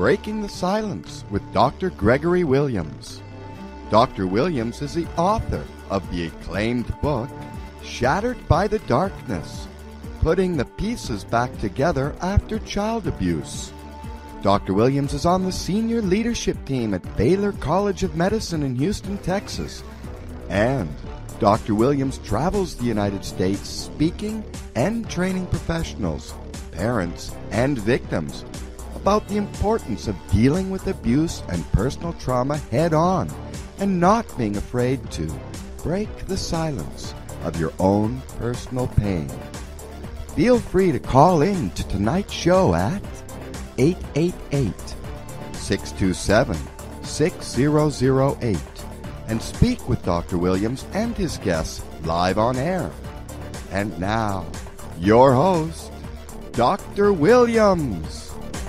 Breaking the Silence with Dr. Gregory Williams. Dr. Williams is the author of the acclaimed book, Shattered by the Darkness, Putting the Pieces Back Together After Child Abuse. Dr. Williams is on the senior leadership team at Baylor College of Medicine in Houston, Texas. And Dr. Williams travels the United States speaking and training professionals, parents, and victims about the importance of dealing with abuse and personal trauma head-on and not being afraid to break the silence of your own personal pain. Feel free to call in to tonight's show at 888-627-6008 and speak with Dr. Williams and his guests live on air. And now, your host, Dr. Williams.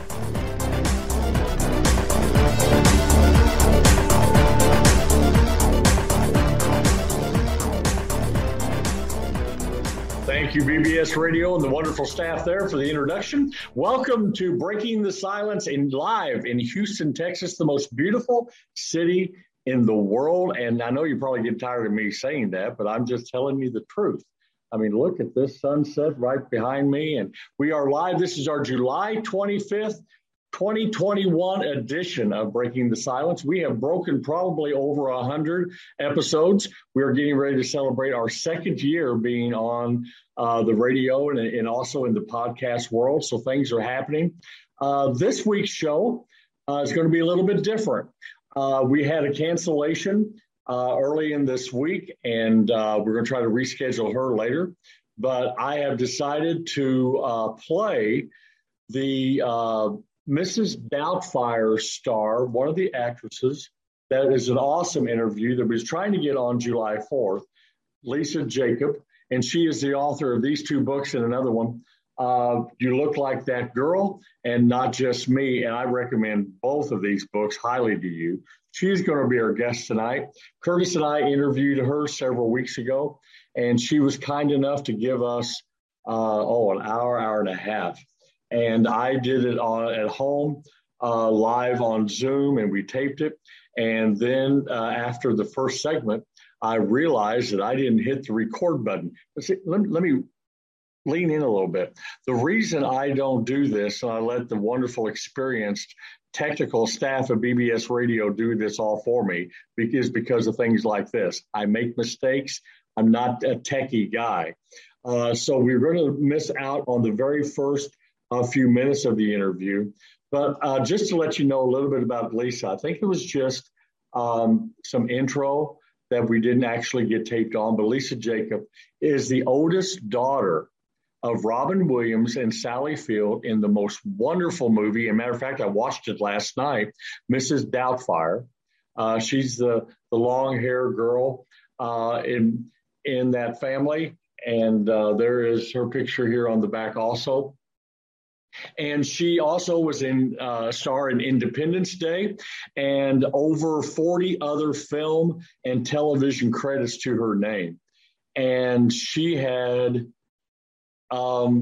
Thank you, BBS Radio and the wonderful staff there for the introduction. Welcome to Breaking the Silence live in Houston, Texas, the most beautiful city in the world. And I know you probably get tired of me saying that, but I'm just telling you the truth. I mean, look at this sunset right behind me. And we are live. This is our July 25th, 2021 edition of Breaking the Silence. We have broken probably over 100 episodes. We are getting ready to celebrate our second year being on the radio and also in the podcast world. So things are happening. This week's show is going to be a little bit different. We had a cancellation early in this week, and we're going to try to reschedule her later. But I have decided to play the Mrs. Doubtfire star, one of the actresses. That is an awesome interview that we was trying to get on July 4th, Lisa Jacob, and she is the author of these two books and another one, You Look Like That Girl and Not Just Me, and I recommend both of these books highly to you. She's going to be our guest tonight. Curtis and I interviewed her several weeks ago, and she was kind enough to give us, an hour and a half. And I did it at home, live on Zoom, and we taped it. And then after the first segment, I realized that I didn't hit the record button. Let me lean in a little bit. The reason I don't do this, and I let the wonderful, experienced technical staff of BBS Radio do this all for me, is because of things like this. I make mistakes. I'm not a techie guy. So we're going to miss out on the very first a few minutes of the interview. But just to let you know a little bit about Lisa, I think it was just some intro that we didn't actually get taped on, but Lisa Jacob is the oldest daughter of Robin Williams and Sally Field in the most wonderful movie. As a matter of fact, I watched it last night, Mrs. Doubtfire. She's the long-haired girl in that family, and there is her picture here on the back also. And she also was star in Independence Day and over 40 other film and television credits to her name. And she had a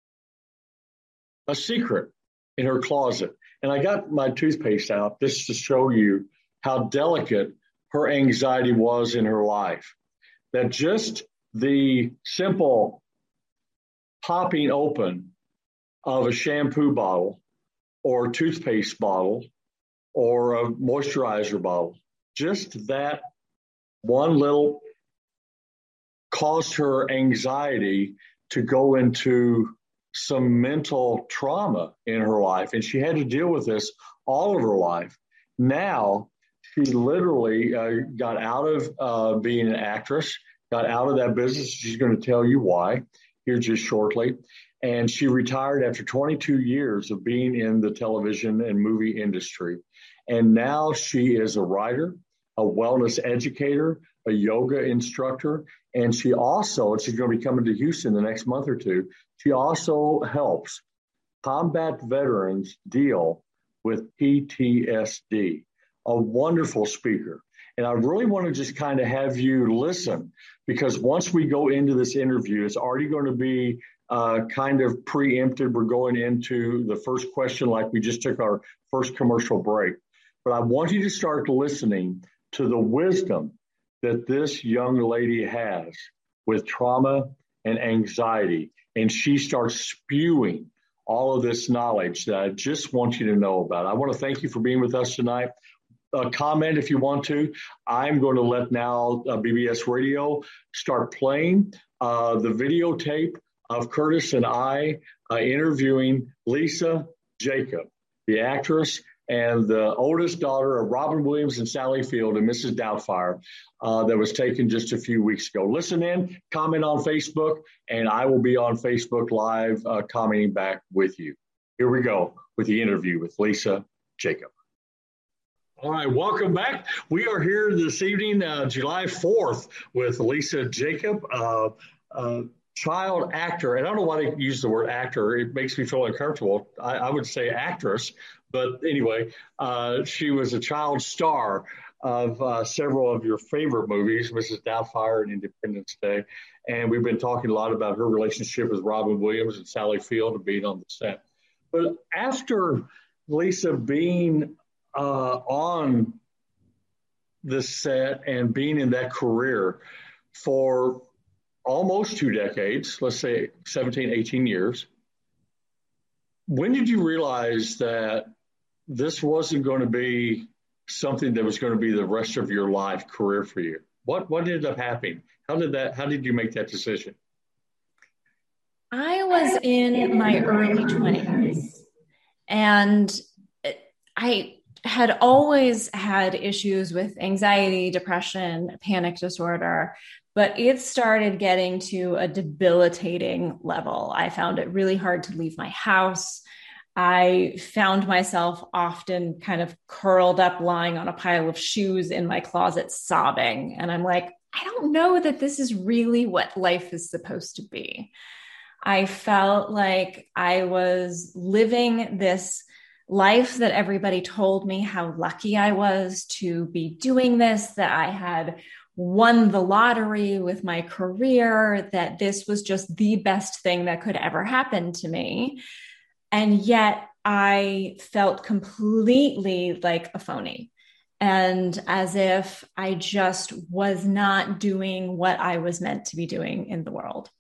secret in her closet. And I got my toothpaste out just to show you how delicate her anxiety was in her life. That just the simple popping open of a shampoo bottle or a toothpaste bottle or a moisturizer bottle, just that one little caused her anxiety to go into some mental trauma in her life. And she had to deal with this all of her life. Now, she literally got out of being an actress, got out of that business. She's going to tell you why here just shortly. And she retired after 22 years of being in the television and movie industry. And now she is a writer, a wellness educator, a yoga instructor. And she's going to be coming to Houston the next month or two. She also helps combat veterans deal with PTSD, a wonderful speaker. And I really want to just kind of have you listen, because once we go into this interview, it's already going to be kind of preempted. We're going into the first question like we just took our first commercial break. But I want you to start listening to the wisdom that this young lady has with trauma and anxiety. And she starts spewing all of this knowledge that I just want you to know about. I want to thank you for being with us tonight. Comment if you want to. I'm going to let now BBS Radio start playing the videotape of Curtis and I interviewing Lisa Jacob, the actress and the oldest daughter of Robin Williams and Sally Field and Mrs. Doubtfire, that was taken just a few weeks ago. Listen in, comment on Facebook, and I will be on Facebook Live commenting back with you. Here we go with the interview with Lisa Jacob. All right, welcome back. We are here this evening, July 4th, with Lisa Jacob, child actor. And I don't know why they use the word actor. It makes me feel uncomfortable. I would say actress. But anyway, she was a child star of several of your favorite movies, Mrs. Doubtfire and Independence Day. And we've been talking a lot about her relationship with Robin Williams and Sally Field and being on the set. But after Lisa being on the set and being in that career for almost 2 decades, let's say 17, 18 years, when did you realize that this wasn't going to be something that was going to be the rest of your life career for you? What ended up happening? How did you make that decision? I was in my early 20s, and I had always had issues with anxiety, depression, panic disorder, but it started getting to a debilitating level. I found it really hard to leave my house. I found myself often kind of curled up, lying on a pile of shoes in my closet, sobbing. And I'm like, I don't know that this is really what life is supposed to be. I felt like I was living this life that everybody told me how lucky I was to be doing this, that I had won the lottery with my career, that this was just the best thing that could ever happen to me. And yet I felt completely like a phony, and as if I just was not doing what I was meant to be doing in the world.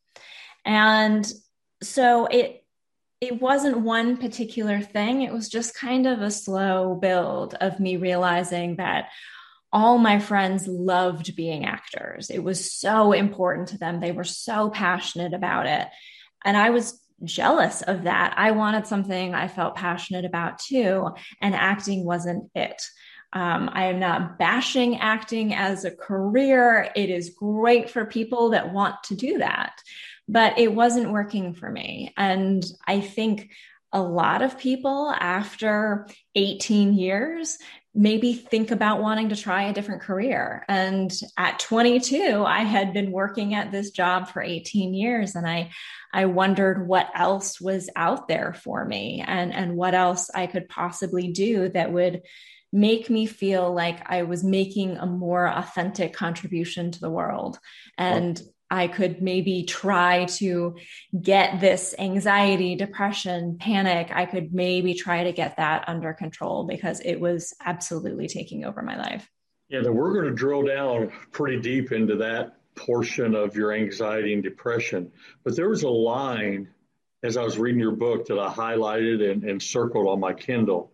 And so it wasn't one particular thing. It was just kind of a slow build of me realizing that all my friends loved being actors. It was so important to them. They were so passionate about it. And I was jealous of that. I wanted something I felt passionate about too, and acting wasn't it. I am not bashing acting as a career. It is great for people that want to do that, but it wasn't working for me. And I think a lot of people after 18 years maybe think about wanting to try a different career. And at 22, I had been working at this job for 18 years, and I wondered what else was out there for me, and what else I could possibly do that would make me feel like I was making a more authentic contribution to the world. And I could maybe try to get this anxiety, depression, panic. I could maybe try to get that under control, because it was absolutely taking over my life. Yeah, then we're going to drill down pretty deep into that portion of your anxiety and depression. But there was a line as I was reading your book that I highlighted and circled on my Kindle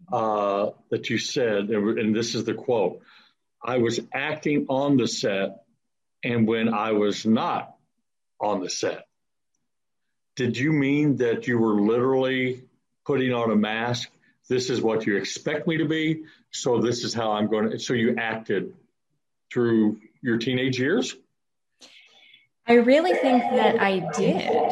that you said, and this is the quote: "I was acting on the set, and when I was not on the set." Did you mean that you were literally putting on a mask? This is what you expect me to be, so this is how I'm going to. So you acted through your teenage years? I really think that I did.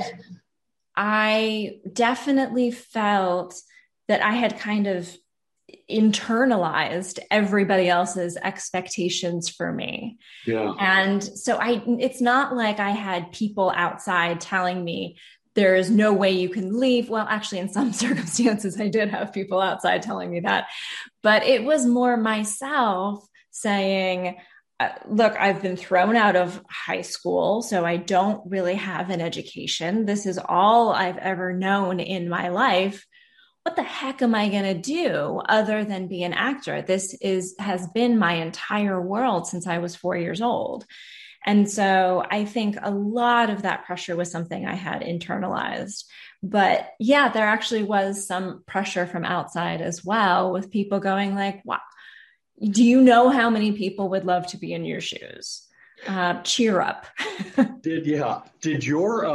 I definitely felt that I had kind of internalized everybody else's expectations for me. Yeah. And so it's not like I had people outside telling me there is no way you can leave. Well, actually, in some circumstances, I did have people outside telling me that, but it was more myself saying, look, I've been thrown out of high school, so I don't really have an education. This is all I've ever known in my life. What the heck am I going to do other than be an actor? Has been my entire world since I was 4 years old. And so I think a lot of that pressure was something I had internalized. But yeah, there actually was some pressure from outside as well, with people going like, wow, do you know how many people would love to be in your shoes? Cheer up. Did your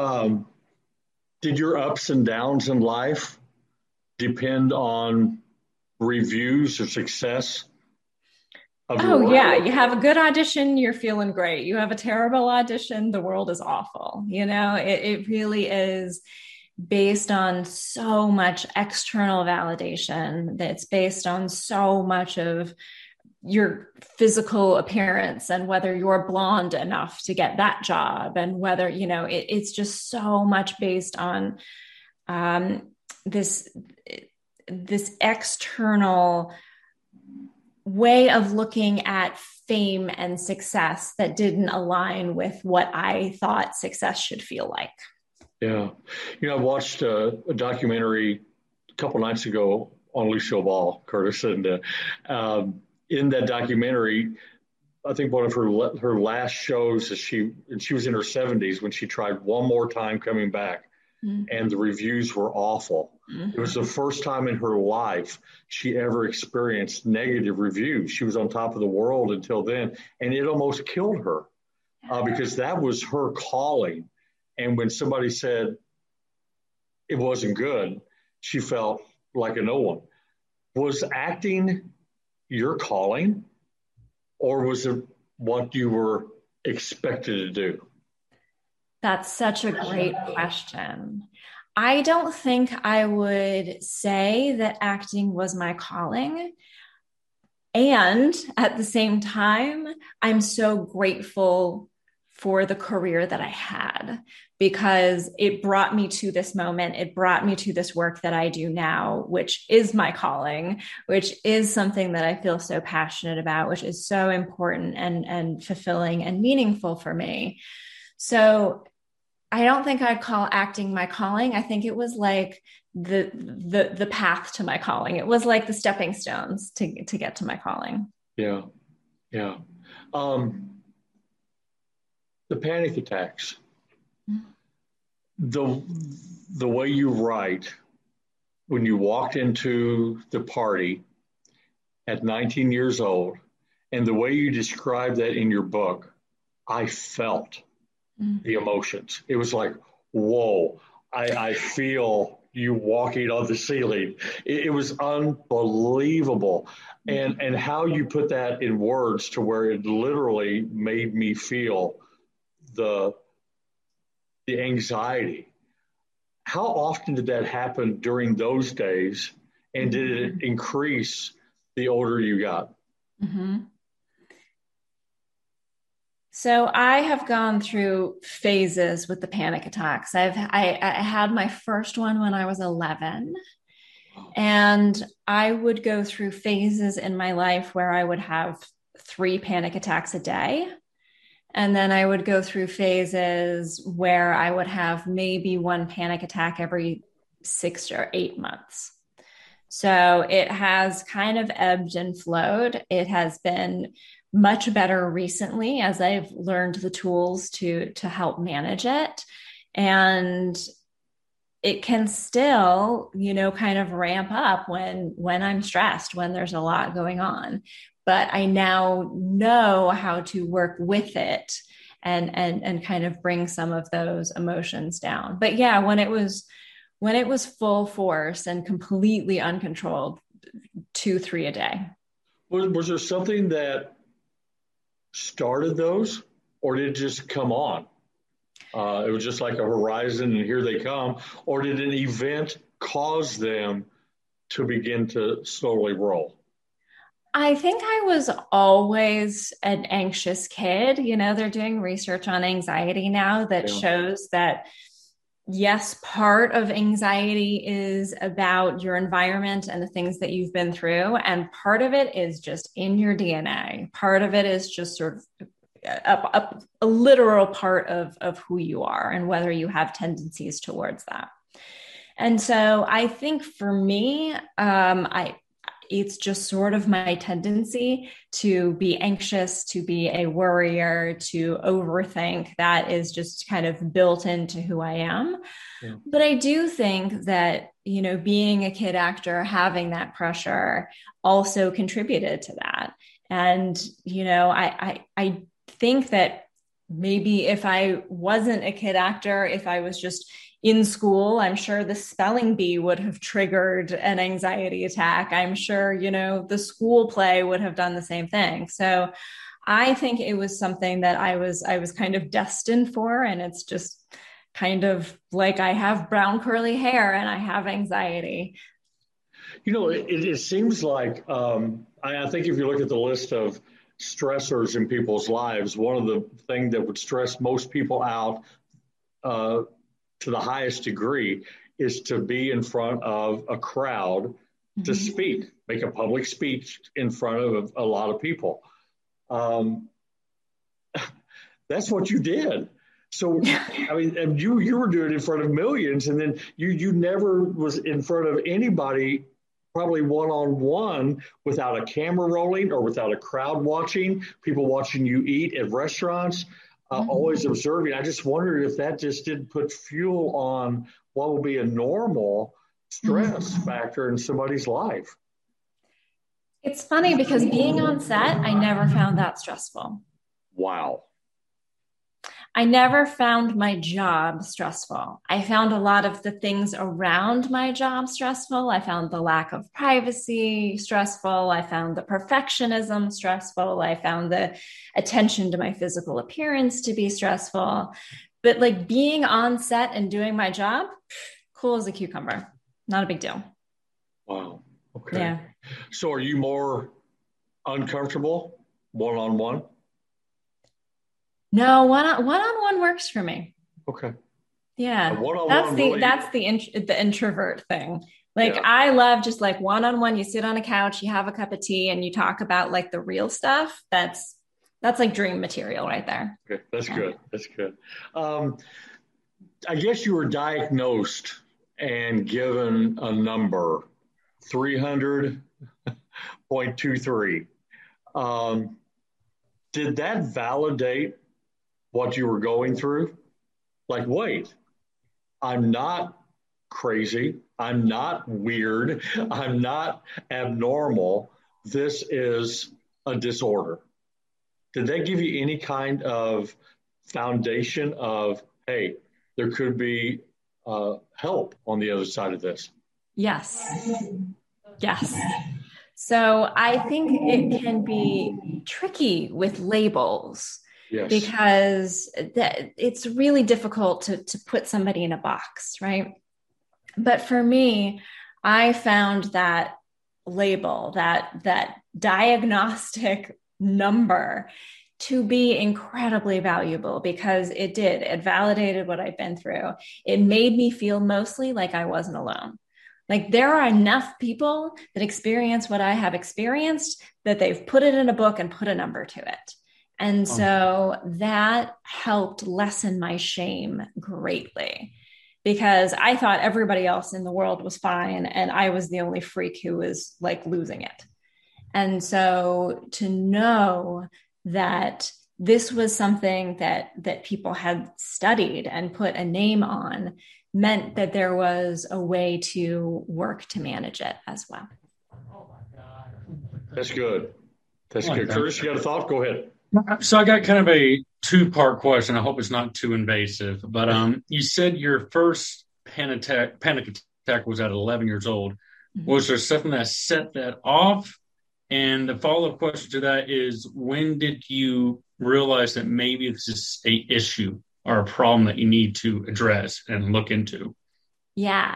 ups and downs in life depend on reviews or success? Yeah. You have a good audition, you're feeling great. You have a terrible audition, the world is awful. It really is based on so much external validation. That's based on so much of your physical appearance and whether you're blonde enough to get that job, and whether, it's just so much based on this external way of looking at fame and success that didn't align with what I thought success should feel like. Yeah. I watched a documentary a couple nights ago on Lucille Ball, Curtis, and in that documentary, I think one of her last shows, she was in her 70s when she tried one more time coming back, and the reviews were awful. It was the first time in her life she ever experienced negative reviews. She was on top of the world until then, and it almost killed her because that was her calling. And when somebody said it wasn't good, she felt like a no one. Was acting your calling, or was it what you were expected to do? That's such a great question. I don't think I would say that acting was my calling. And at the same time, I'm so grateful for the career that I had, because it brought me to this moment. It brought me to this work that I do now, which is my calling, which is something that I feel so passionate about, which is so important and fulfilling and meaningful for me. So I don't think I'd call acting my calling. I think it was like the path to my calling. It was like the stepping stones to get to my calling. Yeah. Yeah. The panic attacks, the way you write, when you walked into the party at 19 years old, and the way you describe that in your book, I felt the emotions. It was like, whoa, I feel you walking on the ceiling. It was unbelievable. And how you put that in words to where it literally made me feel the anxiety. How often did that happen during those days? And did it increase the older you got? Mm-hmm. So I have gone through phases with the panic attacks. I had my first one when I was 11, and I would go through phases in my life where I would have 3 panic attacks a day. And then I would go through phases where I would have maybe 1 panic attack every 6 or 8 months. So it has kind of ebbed and flowed. It has been much better recently as I've learned the tools to help manage it. And it can still, kind of ramp up when I'm stressed, when there's a lot going on. But I now know how to work with it and kind of bring some of those emotions down. But yeah, when it was full force and completely uncontrolled, 2-3 a day. Was there something that started those, or did it just come on? It was just like a horizon and here they come, or did an event cause them to begin to slowly roll? I think I was always an anxious kid. They're doing research on anxiety now that shows that yes, part of anxiety is about your environment and the things that you've been through. And part of it is just in your DNA. Part of it is just sort of a literal part of who you are and whether you have tendencies towards that. And so I think for me, it's just sort of my tendency to be anxious, to be a worrier, to overthink. That is just kind of built into who I am. Yeah. But I do think that, being a kid actor, having that pressure also contributed to that. And, I think that maybe if I wasn't a kid actor, if I was just in school, I'm sure the spelling bee would have triggered an anxiety attack. I'm sure, the school play would have done the same thing. So I think it was something that I was kind of destined for. And it's just kind of like I have brown curly hair and I have anxiety. It seems like, I think if you look at the list of stressors in people's lives, one of the things that would stress most people out to the highest degree is to be in front of a crowd, to speak, make a public speech in front of a lot of people. That's what you did. So, I mean, you were doing it in front of millions, and then you never was in front of anybody, probably one-on-one, without a camera rolling or without a crowd watching, people watching you eat at restaurants. Always observing. I just wondered if that just didn't put fuel on what will be a normal stress factor in somebody's life. It's funny because being on set, I never found that stressful. Wow. I never found my job stressful. I found a lot of the things around my job stressful. I found the lack of privacy stressful. I found the perfectionism stressful. I found the attention to my physical appearance to be stressful. But like being on set and doing my job, cool as a cucumber. Not a big deal. Wow. Okay. Yeah. So are you more uncomfortable one-on-one? No, one-on-one works for me. Okay. Yeah. That's the introvert thing. Like, yeah. I love just like one-on-one, you sit on a couch, you have a cup of tea and you talk about like the real stuff. That's like dream material right there. Okay. That's good. That's good. I guess you were diagnosed and given a number, 300.23. Did that validate what you were going through? Like, wait, I'm not crazy. I'm not weird. I'm not abnormal. This is a disorder. Did they give you any kind of foundation of, hey, there could be help on the other side of this? Yes. So I think it can be tricky with labels. Yes. Because it's really difficult to put somebody in a box, right? But for me, I found that label, that diagnostic number to be incredibly valuable because it validated what I've been through. It made me feel mostly like I wasn't alone. Like there are enough people that experience what I have experienced that they've put it in a book and put a number to it. And so that helped lessen my shame greatly because I thought everybody else in the world was fine and I was the only freak who was like losing it. And so to know that this was something that people had studied and put a name on meant that there was a way to work to manage it as well. That's good. That's good. Curtis, you got a thought? Go ahead. So I got kind of a two-part question. I hope it's not too invasive, but you said your first panic attack was at 11 years old. Mm-hmm. Was there something that set that off? And the follow-up question to that is, when did you realize that maybe this is an issue or a problem that you need to address and look into? Yeah.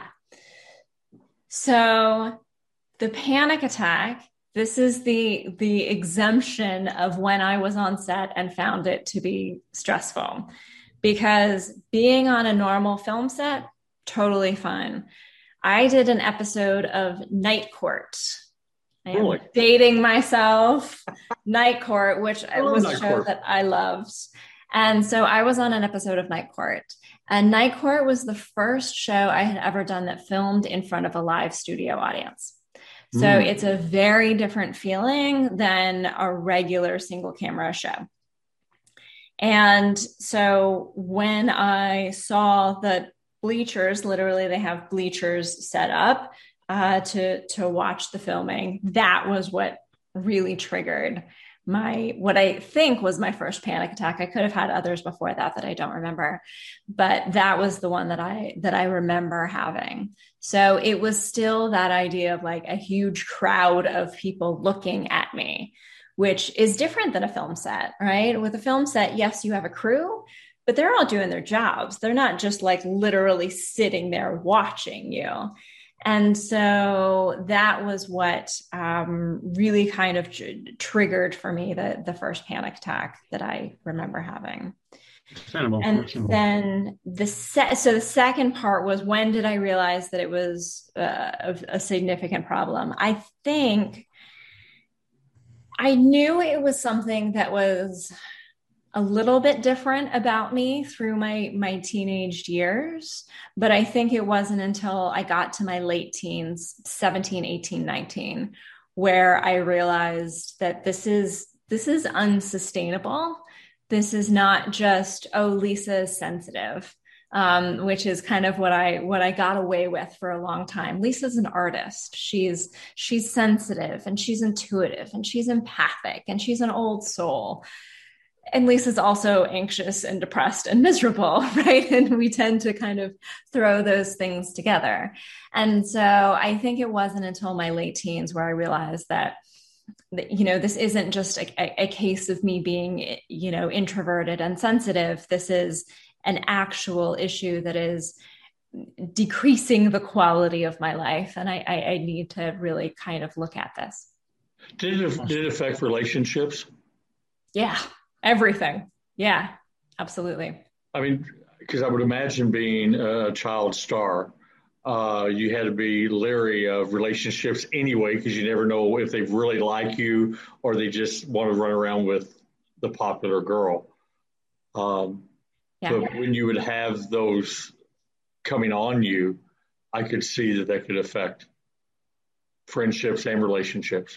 So the panic attack, this is the exemption of when I was on set and found it to be stressful. because being on a normal film set, totally fine. I did an episode of Night Court. I am dating myself. Night Court, which was a show that I loved. And so I was on an episode of Night Court. And Night Court was the first show I had ever done that filmed in front of a live studio audience. So it's a very different feeling than a regular single camera show. And so when I saw the bleachers, literally they have bleachers set up to watch the filming, that was what really triggered what I think was my first panic attack. I could have had others before that I don't remember, but that was the one that I remember having. So it was still that idea of like a huge crowd of people looking at me, which is different than a film set, right? With a film set, yes, you have a crew, but they're all doing their jobs. They're not just like literally sitting there watching you. And so that was what really kind of triggered for me the first panic attack that I remember having. And then the second part was, when did I realize that it was a significant problem? I think I knew it was something that was a little bit different about me through my teenage years, but I think it wasn't until I got to my late teens, 17, 18, 19, where I realized that this is unsustainable. This is not just, oh, Lisa is sensitive, which is kind of what I got away with for a long time. Lisa's an artist. She's sensitive and she's intuitive and she's empathic and she's an old soul. And Lisa's also anxious and depressed and miserable, right? And we tend to kind of throw those things together. And so I think it wasn't until my late teens where I realized that, this isn't just a case of me being, introverted and sensitive. This is an actual issue that is decreasing the quality of my life. And I need to really kind of look at this. Did it affect relationships? Yeah. Everything. Yeah, absolutely. I mean, because I would imagine being a child star, you had to be leery of relationships anyway, because you never know if they really like you or they just want to run around with the popular girl. But when you would have those coming on you, I could see that could affect friendships and relationships.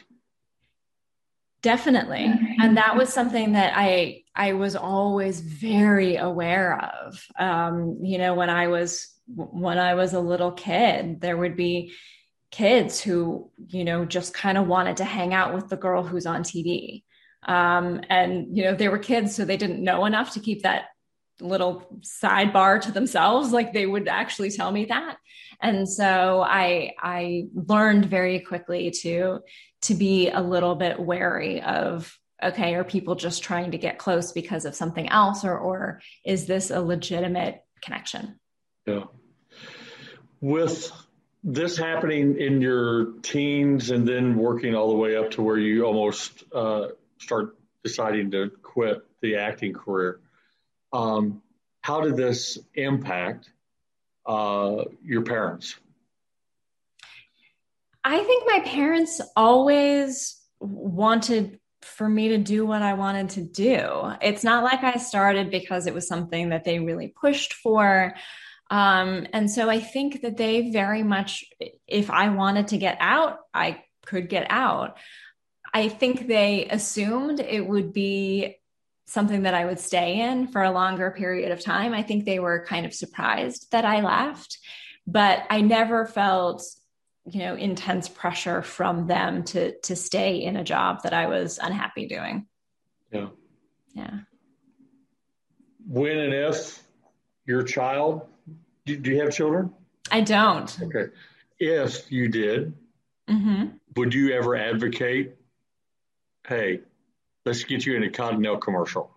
Definitely. And that was something that I was always very aware of. When I was a little kid, there would be kids who, just kind of wanted to hang out with the girl who's on TV. They were kids, so they didn't know enough to keep that little sidebar to themselves. Like, they would actually tell me that. And so I learned very quickly to be a little bit wary of, okay, are people just trying to get close because of something else, or is this a legitimate connection? Yeah. With this happening in your teens and then working all the way up to where you almost start deciding to quit the acting career, how did this impact your parents? I think my parents always wanted for me to do what I wanted to do. It's not like I started because it was something that they really pushed for. And so I think that they very much, if I wanted to get out, I could get out. I think they assumed it would be something that I would stay in for a longer period of time. I think they were kind of surprised that I left, but I never felt intense pressure from them to stay in a job that I was unhappy doing. Yeah. Yeah. When and if your child, do you have children? I don't. Okay. If you did, would you ever advocate, hey, let's get you in a Cottonelle commercial?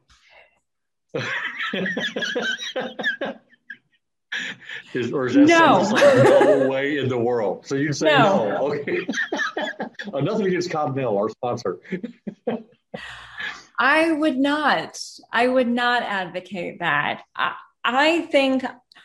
Is that something no way in the world? So you'd say no. Okay. Nothing against Cottonelle, our sponsor. I would not. I would not advocate that. I think,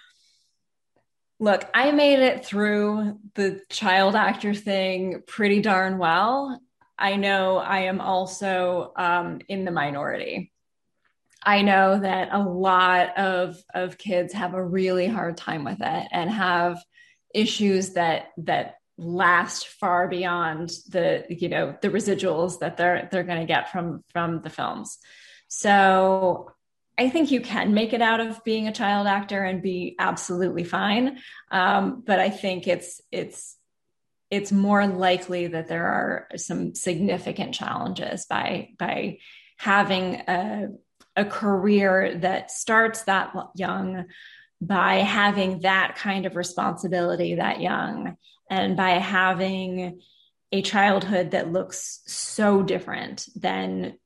look, I made it through the child actor thing pretty darn well. I know I am also in the minority. I know that a lot of kids have a really hard time with it and have issues that last far beyond the residuals that they're going to get from the films. So I think you can make it out of being a child actor and be absolutely fine. But I think it's more likely that there are some significant challenges by having a career that starts that young, by having that kind of responsibility that young, and by having a childhood that looks so different than,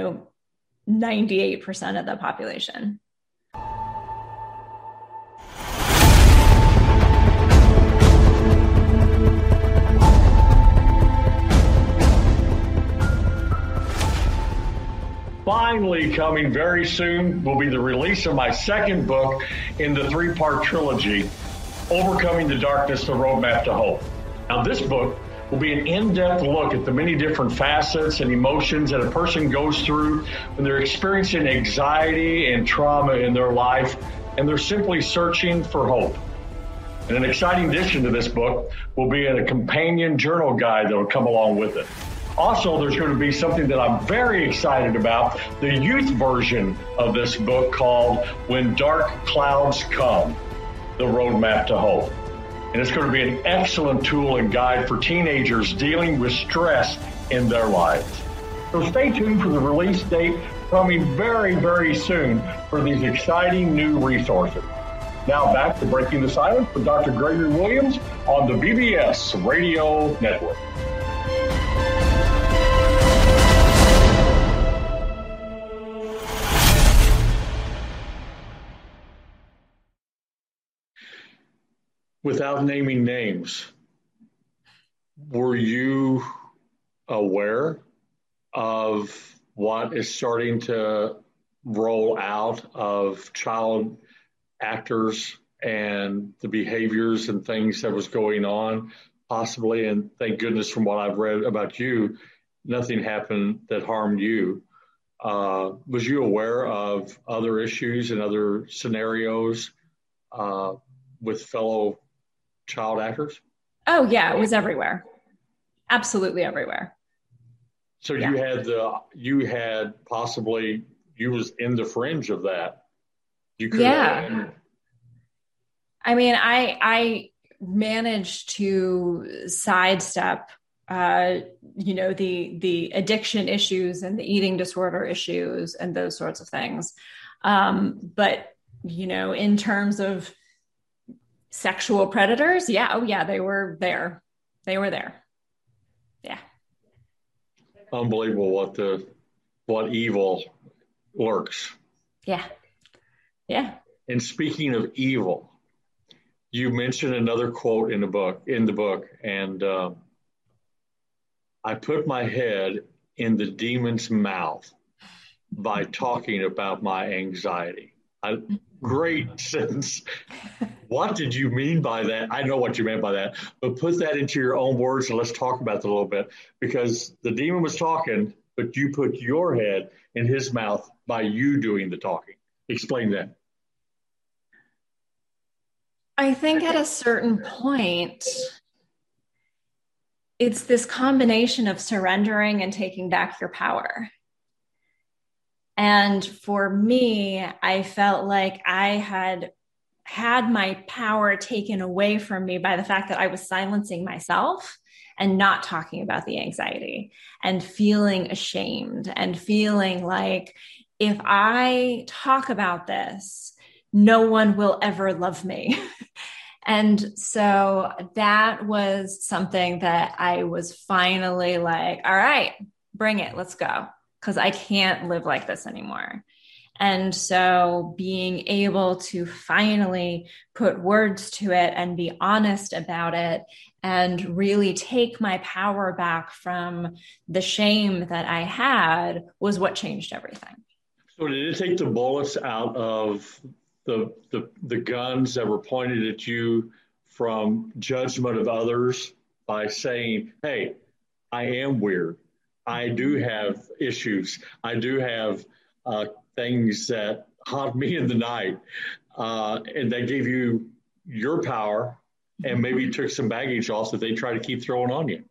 98% of the population. Finally, coming very soon will be the release of my second book in the 3-part trilogy, Overcoming the Darkness, The Roadmap to Hope. Now, this book will be an in-depth look at the many different facets and emotions that a person goes through when they're experiencing anxiety and trauma in their life, and they're simply searching for hope. And an exciting addition to this book will be a companion journal guide that will come along with it. Also, there's going to be something that I'm very excited about, the youth version of this book called When Dark Clouds Come, The Roadmap to Hope. And it's going to be an excellent tool and guide for teenagers dealing with stress in their lives. So stay tuned for the release date coming very, very soon for these exciting new resources. Now back to Breaking the Silence with Dr. Gregory Williams on the BBS Radio Network. Without naming names, were you aware of what is starting to roll out of child actors and the behaviors and things that was going on, possibly? And thank goodness, from what I've read about you, nothing happened that harmed you. Was you aware of other issues and other scenarios with fellow child actors? Oh yeah, it was everywhere. Absolutely everywhere. So yeah. you was in the fringe of that. You could yeah. I mean, I managed to sidestep the addiction issues and the eating disorder issues and those sorts of things. But in terms of sexual predators, they were there. Yeah. Unbelievable what evil lurks. Yeah. And speaking of evil, you mentioned another quote in the book, and I put my head in the demon's mouth by talking about my anxiety. Great sentence. What did you mean by that? I know what you meant by that, but put that into your own words and let's talk about that a little bit, because the demon was talking, but you put your head in his mouth by you doing the talking. Explain that. I think at a certain point, it's this combination of surrendering and taking back your power. And for me, I felt like I had my power taken away from me by the fact that I was silencing myself and not talking about the anxiety and feeling ashamed and feeling like if I talk about this, no one will ever love me. And so that was something that I was finally like, all right, bring it, let's go. Because I can't live like this anymore. And so being able to finally put words to it and be honest about it and really take my power back from the shame that I had was what changed everything. So did it take the bullets out of the guns that were pointed at you from judgment of others by saying, hey, I am weird. I do have issues. I do have things that haunt me in the night. And that gave you your power and maybe took some baggage off that they try to keep throwing on you.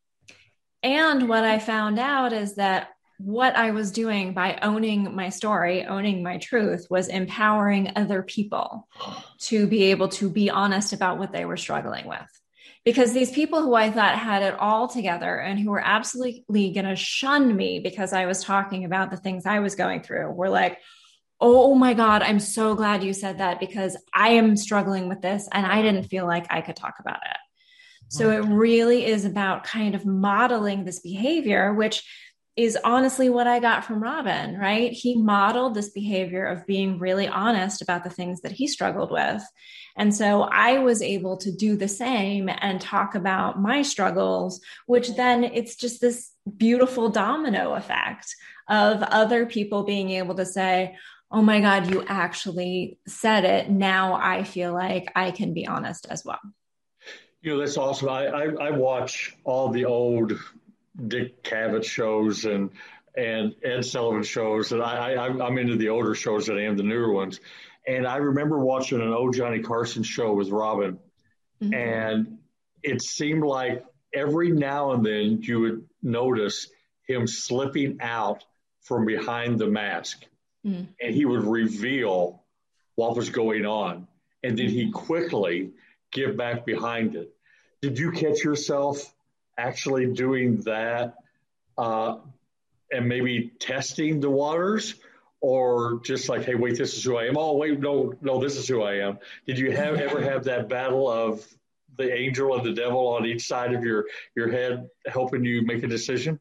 And what I found out is that what I was doing by owning my story, owning my truth, was empowering other people to be able to be honest about what they were struggling with. Because these people who I thought had it all together and who were absolutely going to shun me because I was talking about the things I was going through were like, oh my God, I'm so glad you said that because I am struggling with this and I didn't feel like I could talk about it. So it really is about kind of modeling this behavior, which is honestly what I got from Robin, right? He modeled this behavior of being really honest about the things that he struggled with. And so I was able to do the same and talk about my struggles, which then it's just this beautiful domino effect of other people being able to say, oh my God, you actually said it. Now I feel like I can be honest as well. You know, that's awesome. I watch all the old Dick Cavett shows and Ed Sullivan shows, and I'm into the older shows than I am the newer ones. And I remember watching an old Johnny Carson show with Robin, and it seemed like every now and then you would notice him slipping out from behind the mask, and he would reveal what was going on, and then he quickly get back behind it. Did you catch yourself actually doing that and maybe testing the waters, or just like, hey, wait, this is who I am? Oh, wait, no, this is who I am. Did you ever have that battle of the angel and the devil on each side of your head helping you make a decision?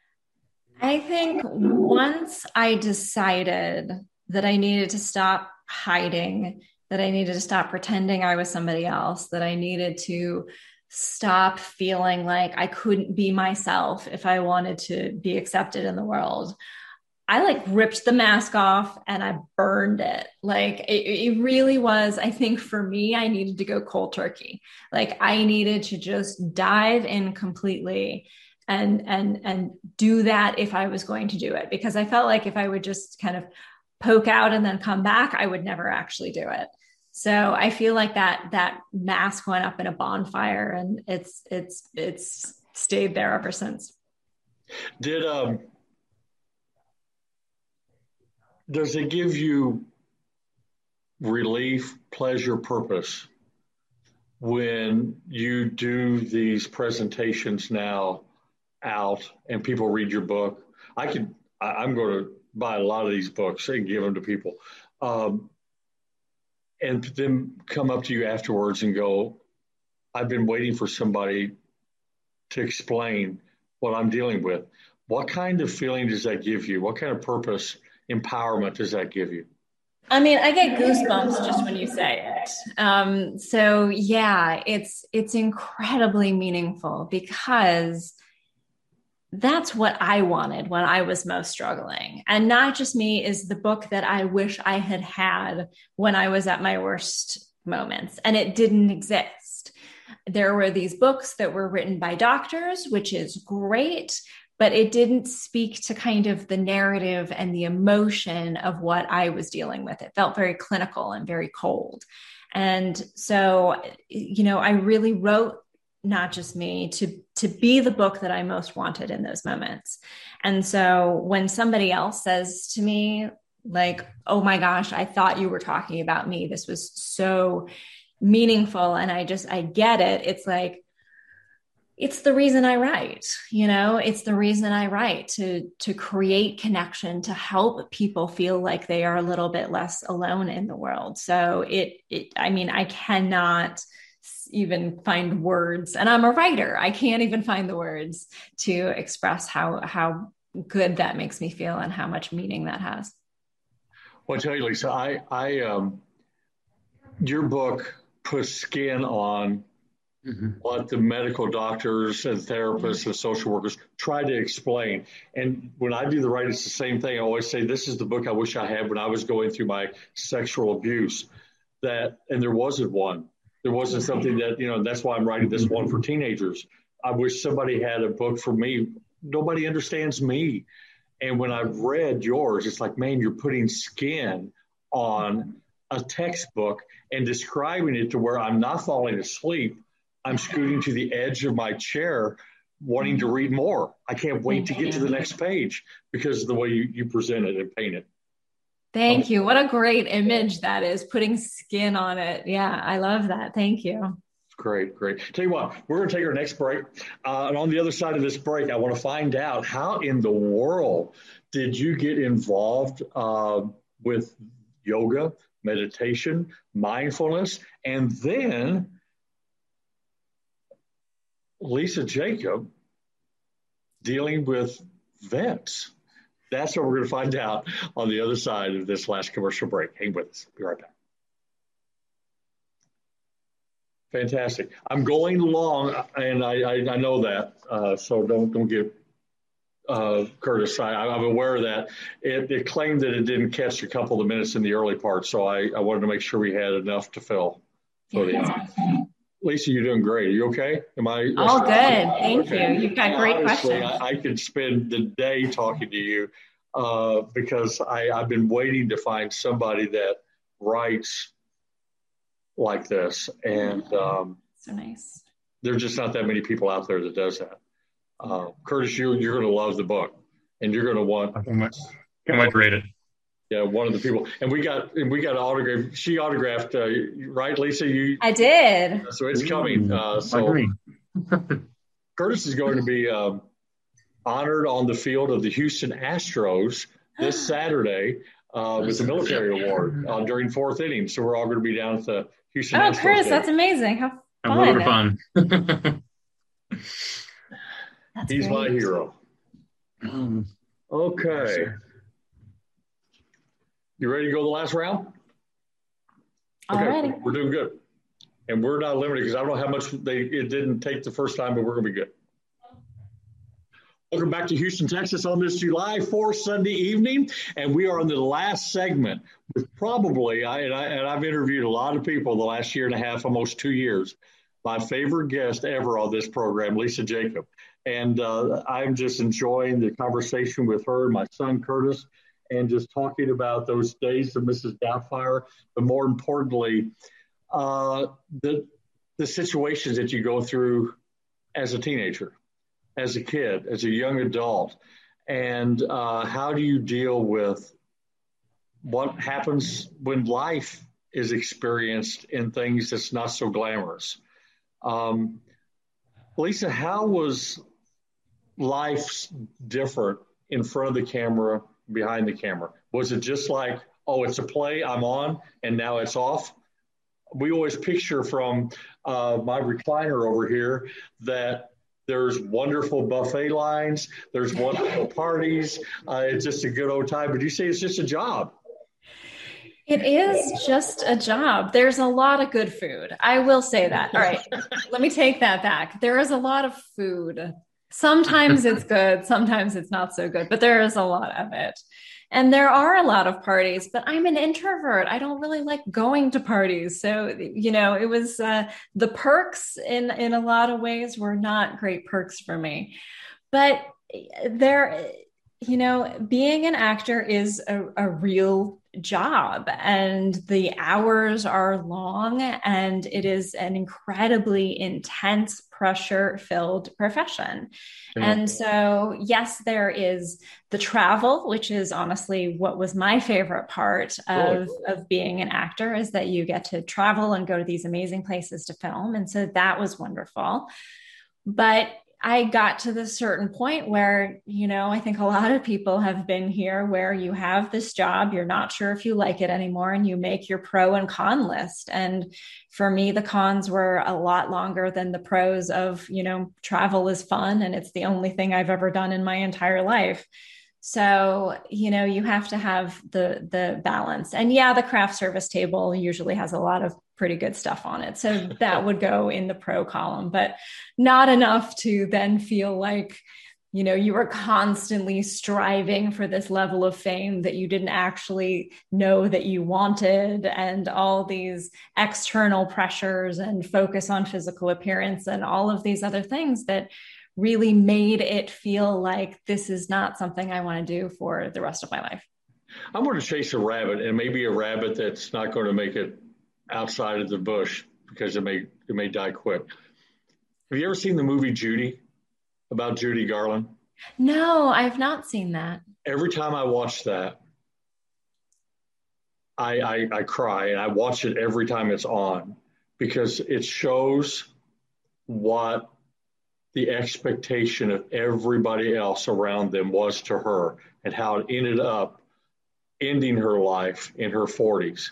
I think once I decided that I needed to stop hiding, that I needed to stop pretending I was somebody else, that I needed to stop feeling like I couldn't be myself if I wanted to be accepted in the world, I like ripped the mask off and I burned it. Like it really was, I think for me, I needed to go cold turkey. Like I needed to just dive in completely and do that if I was going to do it, because I felt like if I would just kind of poke out and then come back, I would never actually do it. So I feel like that mask went up in a bonfire, and it's stayed there ever since. Does it give you relief, pleasure, purpose when you do these presentations now out and people read your book? I'm going to buy a lot of these books and give them to people. And then come up to you afterwards and go, I've been waiting for somebody to explain what I'm dealing with. What kind of feeling does that give you? What kind of purpose, empowerment does that give you? I mean, I get goosebumps just when you say it. So yeah, it's incredibly meaningful because that's what I wanted when I was most struggling. And Not Just Me is the book that I wish I had had when I was at my worst moments, and it didn't exist. There were these books that were written by doctors, which is great, but it didn't speak to kind of the narrative and the emotion of what I was dealing with. It felt very clinical and very cold. And so, I really wrote Not Just Me to be the book that I most wanted in those moments. And so when somebody else says to me, like, oh my gosh, I thought you were talking about me, this was so meaningful, and I get it. It's like, it's the reason I write, it's the reason I write, to create connection, to help people feel like they are a little bit less alone in the world. So I cannot even find words, and I'm a writer. I can't even find the words to express how good that makes me feel and how much meaning that has. Well, I tell you, Lisa, your book puts skin on what the medical doctors and therapists and social workers try to explain. And when I do the writing, it's the same thing. I always say, this is the book I wish I had when I was going through my sexual abuse. And there wasn't one. There wasn't something that, that's why I'm writing this one for teenagers. I wish somebody had a book for me. Nobody understands me. And when I've read yours, it's like, man, you're putting skin on a textbook and describing it to where I'm not falling asleep. I'm scooting to the edge of my chair, wanting to read more. I can't wait to get to the next page because of the way you present it and paint it. Thank you. What a great image that is, putting skin on it. Yeah, I love that. Thank you. Great. Tell you what, we're going to take our next break. And on the other side of this break, I want to find out, how in the world did you get involved with yoga, meditation, mindfulness, and then Lisa Jacob dealing with vets? That's what we're going to find out on the other side of this last commercial break. Hang with us. Be right back. Fantastic. I'm going long, and I know that, so don't get Curtis. I'm aware of that. It claimed that it didn't catch a couple of minutes in the early part, so I wanted to make sure we had enough to fill. Lisa, you're doing great. Are you okay? Am I? All good. Thank you. You've got great Honestly, questions. I could spend the day talking to you because I've been waiting to find somebody that writes like this. And So nice. there's just not that many people out there that does that. Curtis, you're going to love the book, and you're going to want. Can't wait to read it. Yeah, one of the people, and we got an autograph. She autographed, right, Lisa? I did. So it's coming. Curtis is going to be honored on the field of the Houston Astros this Saturday with the military award during fourth inning. So we're all going to be down at the Houston Astros. Oh, Chris, game. that's amazing. How A little bit fun. fun. He's great. my hero. Okay. You ready to go the last round? Alrighty. We're doing good. And we're not limited because I don't know how much it didn't take the first time, but we're going to be good. Welcome back to Houston, Texas on this July 4th Sunday evening. And we are on the last segment with probably, and I've interviewed a lot of people the last year and a half, almost 2 years, my favorite guest ever on this program, Lisa Jacob. And I'm just enjoying the conversation with her and my son, Curtis, and just talking about those days of Mrs. Doubtfire, but more importantly, the situations that you go through as a teenager, as a kid, as a young adult, and how do you deal with what happens when life is experienced in things that's not so glamorous. Lisa, how was life different in front of the camera, behind the camera? Was it just like, oh, it's a play, I'm on, and now it's off? We always picture from my recliner over here that there's wonderful buffet lines, there's wonderful parties, it's just a good old time. But you say it's just a job. It is just a job. There's a lot of good food. I will say that. All right. Let me take that back. There is a lot of food. Sometimes it's good. Sometimes it's not so good, but there is a lot of it. And there are a lot of parties, but I'm an introvert. I don't really like going to parties. So, it was the perks in a lot of ways were not great perks for me. But being an actor is a real job, and the hours are long, and it is an incredibly intense, pressure-filled profession. Yeah. And so, yes, there is the travel, which is honestly what was my favorite part of being an actor, is that you get to travel and go to these amazing places to film. And so that was wonderful. But I got to this certain point where, I think a lot of people have been here, where you have this job, you're not sure if you like it anymore, and you make your pro and con list. And for me, the cons were a lot longer than the pros of, travel is fun and it's the only thing I've ever done in my entire life. So, you have to have the balance. And yeah, the craft service table usually has a lot of pretty good stuff on it. So that would go in the pro column, but not enough to then feel like, you were constantly striving for this level of fame that you didn't actually know that you wanted, and all these external pressures and focus on physical appearance and all of these other things that really made it feel like this is not something I want to do for the rest of my life. I'm going to chase a rabbit, and maybe a rabbit that's not going to make it outside of the bush because it may die quick. Have you ever seen the movie Judy, about Judy Garland? No, I've not seen that. Every time I watch that, I cry, and I watch it every time it's on, because it shows what the expectation of everybody else around them was to her, and how it ended up ending her life in her 40s.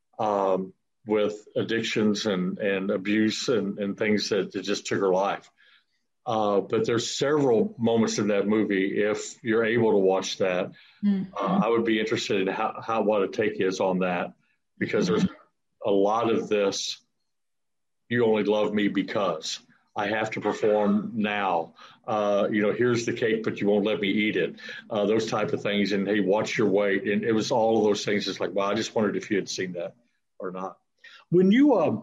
With addictions and abuse and things that just took her life. But there's several moments in that movie, if you're able to watch that. I would be interested in how what a take is on that, because there's a lot of this, you only love me because I have to perform now. Here's the cake, but you won't let me eat it. Those type of things. And hey, watch your weight. And it was all of those things. It's like, wow, I just wondered if you had seen that or not. When you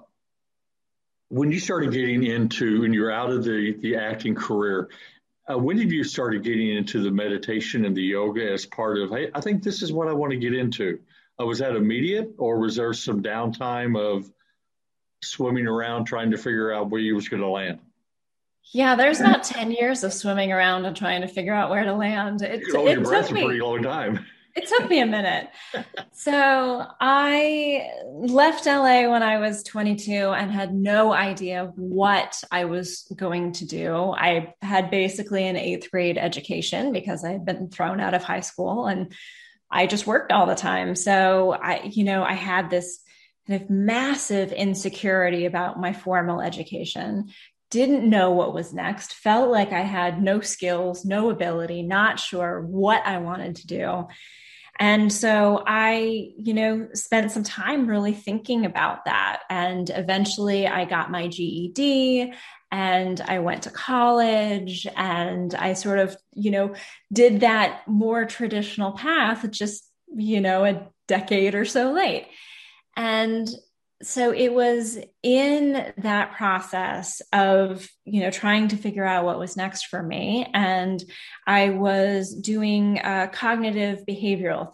started getting into, and you're out of the acting career, when did you started getting into the meditation and the yoga as part of, hey, I think this is what I want to get into? Was that immediate, or was there some downtime of swimming around trying to figure out where you was going to land? Yeah, there's about 10 years of swimming around and trying to figure out where to land. It took me a pretty long time. It took me a minute. So I left LA when I was 22 and had no idea what I was going to do. I had basically an 8th grade education because I had been thrown out of high school, and I just worked all the time. So I had this kind of massive insecurity about my formal education. Didn't know what was next, felt like I had no skills, no ability, not sure what I wanted to do. And so I, spent some time really thinking about that. And eventually I got my GED, and I went to college, and I sort of, did that more traditional path, just, a decade or so late. And so it was in that process of, trying to figure out what was next for me. And I was doing cognitive behavioral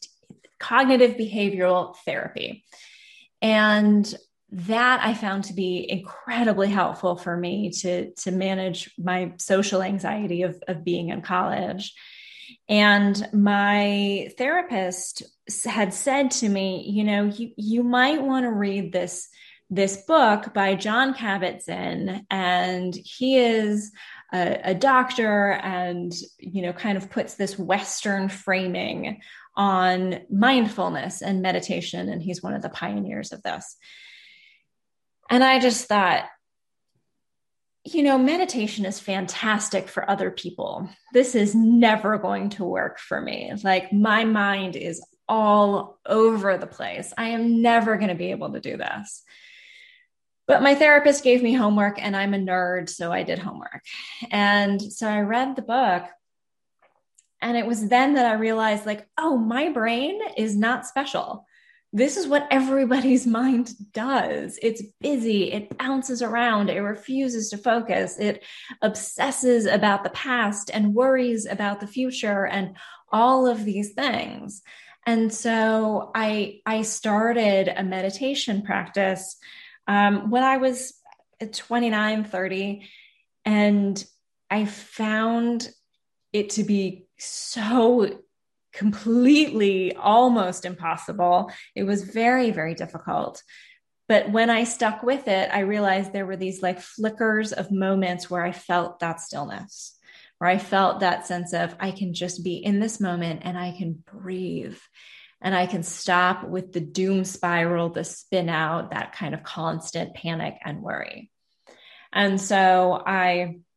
therapy. And that I found to be incredibly helpful for me to manage my social anxiety of being in college. And my therapist had said to me, you might want to read this book by Jon Kabat-Zinn, and he is a doctor, and kind of puts this Western framing on mindfulness and meditation, and he's one of the pioneers of this. And I just thought, meditation is fantastic for other people. This is never going to work for me. Like, my mind is all over the place. I am never going to be able to do this. But my therapist gave me homework, and I'm a nerd, so I did homework. And so I read the book, and it was then that I realized, like, oh, my brain is not special. This is what everybody's mind does. It's busy. It bounces around. It refuses to focus. It obsesses about the past and worries about the future and all of these things. And so I started a meditation practice when I was 29, 30, and I found it to be so completely almost impossible. It was very, very difficult. But when I stuck with it, I realized there were these like flickers of moments where I felt that stillness, where I felt that sense of, I can just be in this moment, and I can breathe, and I can stop with the doom spiral, the spin out, that kind of constant panic and worry. And so I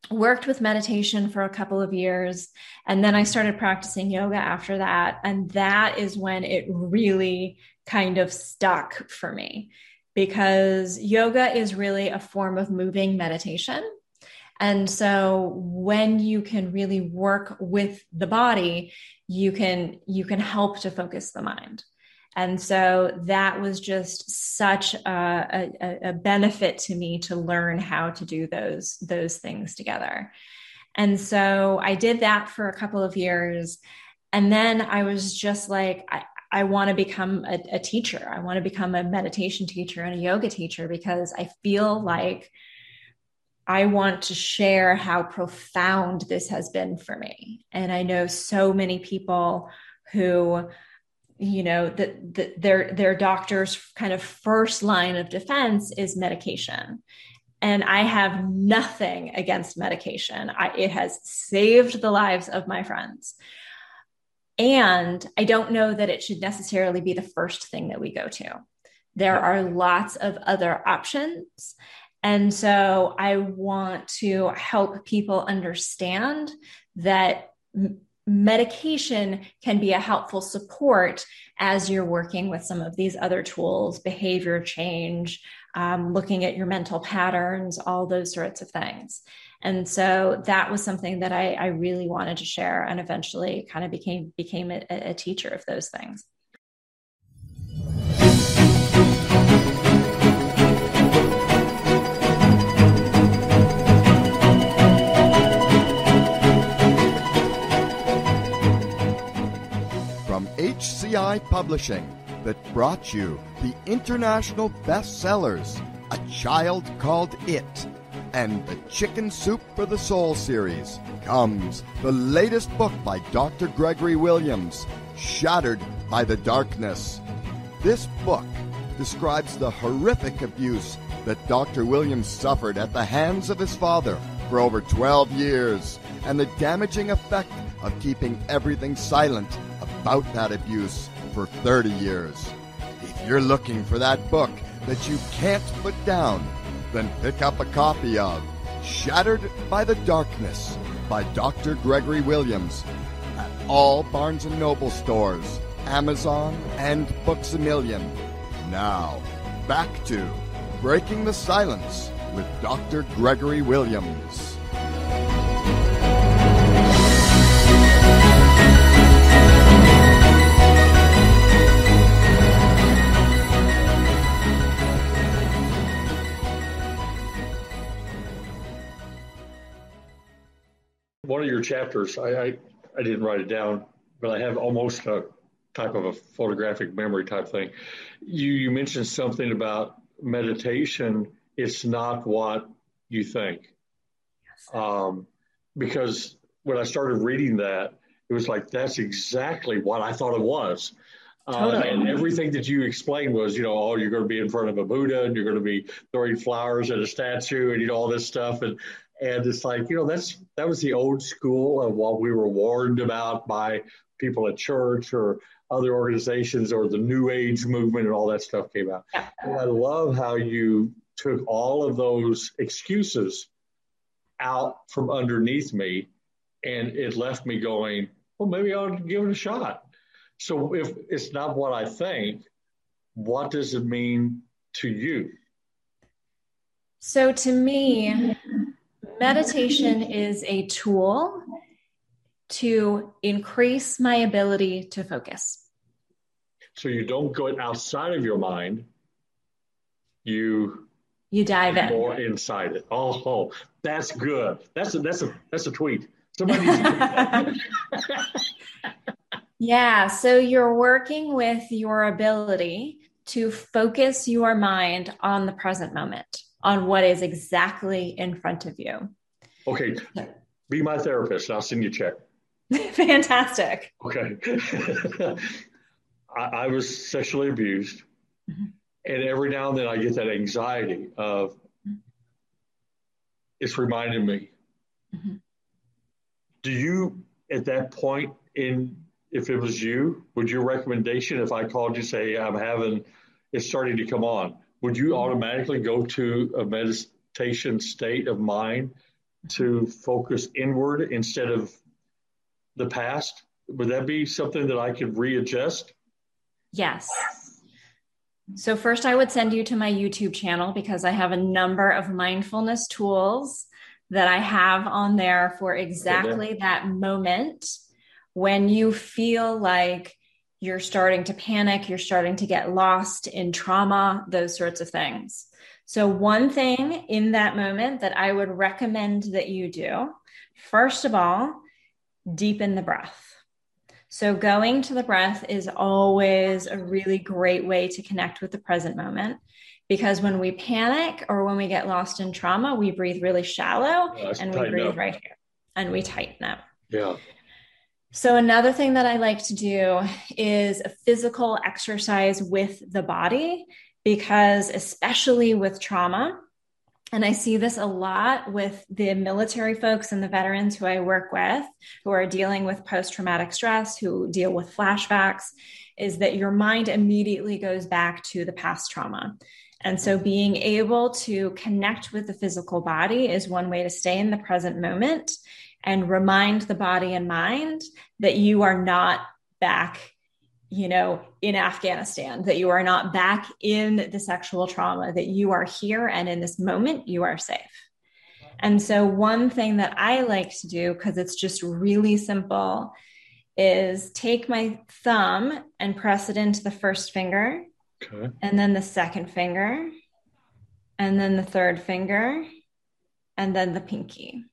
worked with meditation for a couple of years. And then I started practicing yoga after that. And that is when it really kind of stuck for me, because yoga is really a form of moving meditation. And so when you can really work with the body, you can help to focus the mind. And so that was just such a benefit to me to learn how to do those things together. And so I did that for a couple of years. And then I was just like, I want to become a teacher. I want to become a meditation teacher and a yoga teacher, because I feel like I want to share how profound this has been for me. And I know so many people who, their doctor's kind of first line of defense is medication. And I have nothing against medication. It has saved the lives of my friends. And I don't know that it should necessarily be the first thing that we go to. There are lots of other options. And so I want to help people understand that medication can be a helpful support as you're working with some of these other tools, behavior change, looking at your mental patterns, all those sorts of things. And so that was something that I really wanted to share, and eventually kind of became a teacher of those things. From HCI Publishing, that brought you the international bestsellers, A Child Called It, and the Chicken Soup for the Soul series, comes the latest book by Dr. Gregory Williams, Shattered by the Darkness. This book describes the horrific abuse that Dr. Williams suffered at the hands of his father for over 12 years, and the damaging effect of keeping everything silent about that abuse for 30 years. If you're looking for that book that you can't put down, then pick up a copy of Shattered by the Darkness by Dr. Gregory Williams at all Barnes & Noble stores, Amazon, and Books A Million. Now, back to Breaking the Silence with Dr. Gregory Williams. One of your chapters, I didn't write it down, but I have almost a type of a photographic memory type thing. You mentioned something about meditation. It's not what you think. Yes. Because when I started reading that, it was like, that's exactly what I thought it was. Totally. And everything that you explained was, you're going to be in front of a Buddha and you're going to be throwing flowers at a statue and, all this stuff. And it's like, that was the old school of what we were warned about by people at church or other organizations, or the New Age movement, and all that stuff came out. Yeah. And I love how you took all of those excuses out from underneath me, and it left me going, well, maybe I'll give it a shot. So if it's not what I think, what does it mean to you? So to me, meditation is a tool to increase my ability to focus. So you don't go outside of your mind. You dive in. More inside it. Oh, that's good. That's a tweet. Somebody needs to tweet that. Yeah. So you're working with your ability to focus your mind on the present moment, on what is exactly in front of you. Okay. Be my therapist. I'll send you a check. Fantastic. Okay. I was sexually abused. Mm-hmm. And every now and then I get that anxiety of, it's reminding me. Mm-hmm. Do you, at that point, if it was you, would your recommendation, if I called you, say, it's starting to come on, would you automatically go to a meditation state of mind to focus inward instead of the past? Would that be something that I could readjust? Yes. So first I would send you to my YouTube channel because I have a number of mindfulness tools that I have on there for exactly that moment when you feel like you're starting to panic, you're starting to get lost in trauma, those sorts of things. So one thing in that moment that I would recommend that you do, first of all, deepen the breath. So going to the breath is always a really great way to connect with the present moment, because when we panic or when we get lost in trauma, we breathe really shallow and we breathe right here and we tighten up. Yeah. So another thing that I like to do is a physical exercise with the body, because especially with trauma, and I see this a lot with the military folks and the veterans who I work with, who are dealing with post-traumatic stress, who deal with flashbacks, is that your mind immediately goes back to the past trauma. And so being able to connect with the physical body is one way to stay in the present moment and remind the body and mind that you are not back, in Afghanistan, that you are not back in the sexual trauma, that you are here and in this moment you are safe. And so one thing that I like to do, because it's just really simple, is take my thumb and press it into the first finger, and then the second finger, and then the third finger, and then the pinky.